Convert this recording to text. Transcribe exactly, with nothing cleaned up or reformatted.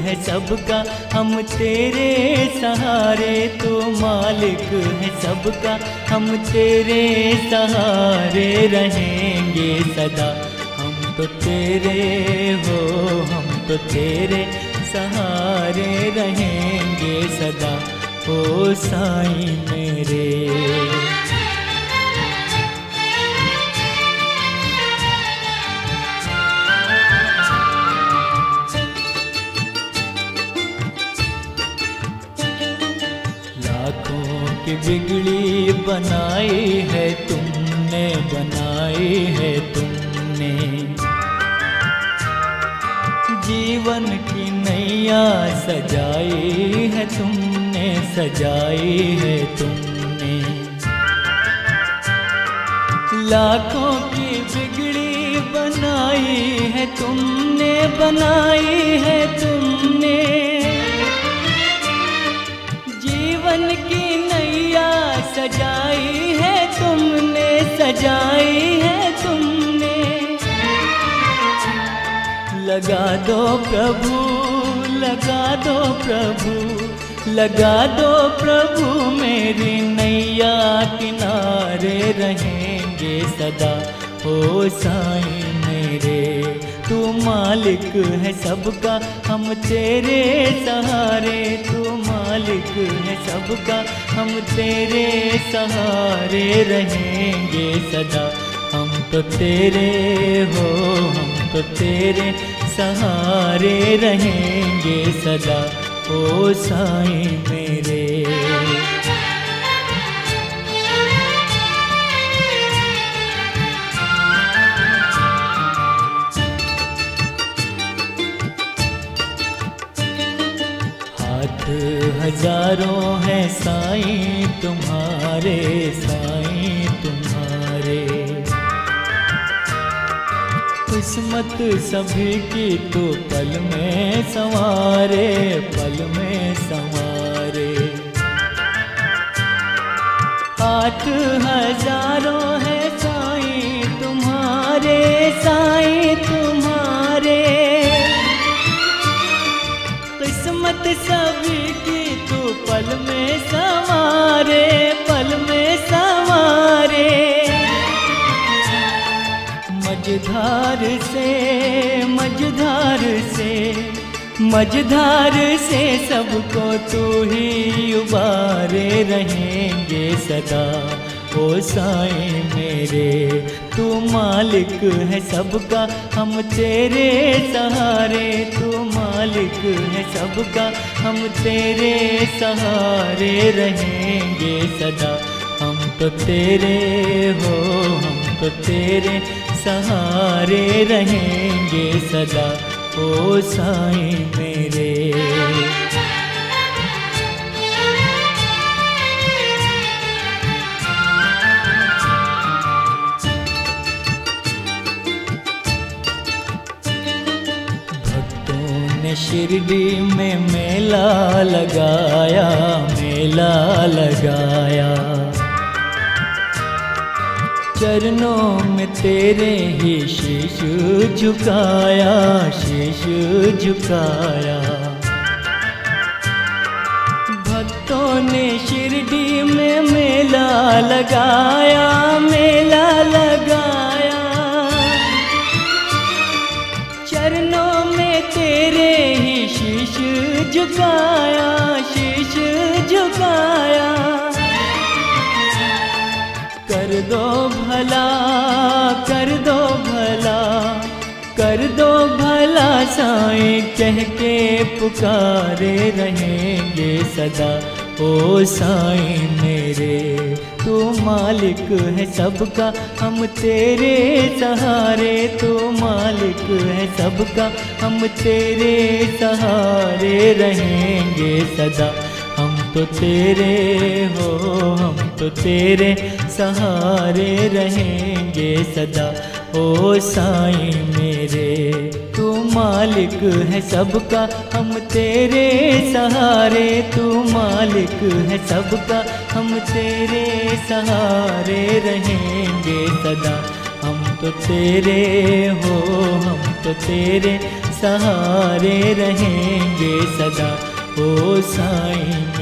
है सबका, हम तेरे सहारे। तू मालिक है सबका, हम तेरे सहारे रहेंगे सदा। हम तो तेरे हो, हम तो तेरे सहारे रहेंगे सदा। ओ साईं मेरे, लाखों की बिगड़ी बनाई है तुमने, बनाई है तुमने। जीवन की नैया सजाई है तुमने, सजाई है तुमने। लाखों की बिगड़ी बनाई है तुमने, बनाई है तुमने। जीवन की नैया सजाई है तुमने, सजाई है तुमने। लगा दो प्रभु, लगा दो प्रभु, लगा दो प्रभु मेरी नैया, किनारे रहेंगे सदा। ओ साईं मेरे, तू मालिक है सबका, हम तेरे सहारे। तू मालिक है सबका, हम तेरे सहारे रहेंगे सदा। हम तो तेरे हो, हम तो तेरे सहारे रहेंगे सदा। ओ साईं मेरे, हाथ हजारों हैं साईं तुम्हारे, साईं तुम्हारे। किस्मत सभी की तो पल में संवारे, पल में संवारे। हाथ हजारों है साईं तुम्हारे, साईं तुम्हारे। किस्मत सभी की तो पल में संवारे, पल में संवारे। मझधार से, मझधार से, मझधार से सबको तू ही उबारे रहेंगे सदा। ओ साईं मेरे, तू मालिक है सबका, हम तेरे सहारे। तू मालिक है सबका, हम तेरे सहारे रहेंगे सदा। हम तो तेरे हो, हम तो तेरे सहारे रहेंगे सदा। ओ साईं मेरे, भक्तों ने शिरडी में मेला लगाया, मेला लगाया। चरणों में तेरे ही शीश झुकाया, शीश झुकाया। भक्तों ने शिरडी में मेला लगाया, मेला लगाया। चरणों में तेरे ही शीश झुकाया, शीश झुकाया। कर दो भला, कर दो भला, कर दो भला साईं कह के पुकारे रहेंगे सदा। ओ साईं मेरे, तू मालिक है सबका, हम तेरे सहारे। तू मालिक है सबका, हम तेरे सहारे रहेंगे सदा। हम तो तेरे हो, हम तो तेरे सहारे रहेंगे सदा। ओ साईं मेरे, तू मालिक है सबका, हम तेरे सहारे। तू मालिक है सबका, हम तेरे सहारे रहेंगे सदा। हम तो तेरे हो, हम तो तेरे सहारे रहेंगे सदा। ओ साईं